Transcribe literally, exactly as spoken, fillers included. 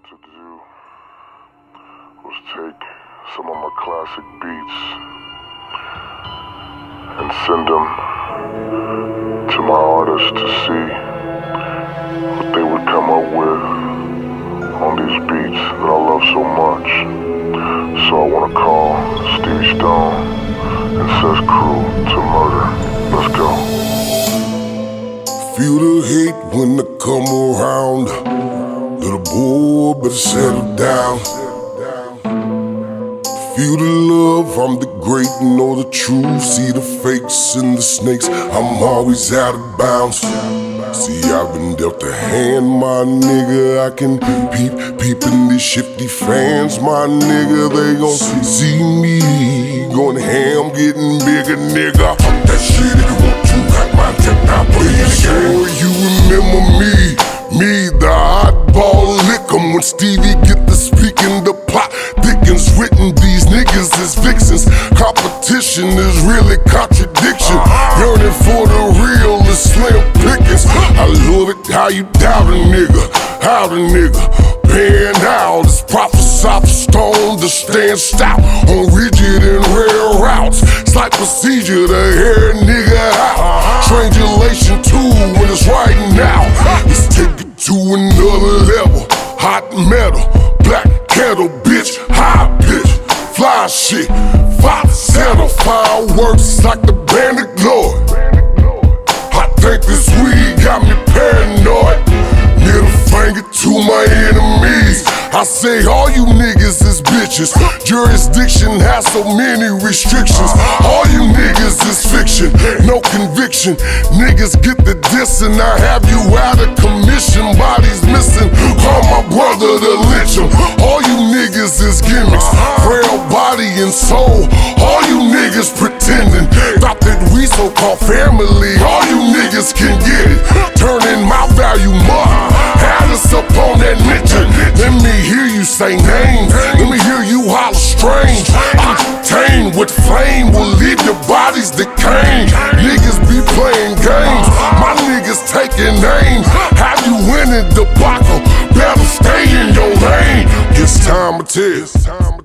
wanted to do was take some of my classic beats and send them to my artists to see what they would come up with on these beats that I love so much. So I want to call Stevie Stone and Sess Crew to Murder. Let's go. Feel the hate when I come around. Little boy, better settle down. Feel the love, I'm the great, know the truth. See the fakes and the snakes, I'm always out of bounds. See, I've been dealt a hand, my nigga. I can peep, peeping these shifty fans, my nigga. They gon' see me going ham, getting bigger, nigga. Fuck that shit if you want to, got my tip now, put it in the game. You remember me, me, the oddball lick'em. When Stevie get the speaking, the plot thickens. Written, these niggas is vixens. Competition is really contradiction. Yearning for the real is slim pickings. I love it how you doubt a nigga, how the nigga pan out. It's prophets off stone to stand stout on rigid and rare routes. It's like procedure to hear a nigga out. Strangulation too when it's right now. Let's take it to another level. Hot metal, black kettle, bitch, high pitch, fly shit, five center fireworks like the bandit lord. I think this weed got me paranoid. Middle finger to my enemies. I say all you niggas is bitches. Jurisdiction has so many restrictions. All you niggas is fiction, no conviction. Niggas get the diss and I have you out of commission. Bodies missing, call my brother to lynch him. All you niggas is gimmicks, frail body and soul. All you niggas pretending, thought that we so-called family. All you niggas can get it, turning my value up. Had us up on that mention. Let me hear you say names. Let me hear you holler strange. Octane with flame will leave your bodies decaying. Niggas be playing games, my niggas taking aim. Have you winning the debacle? Better stay in your lane. It's time to tell.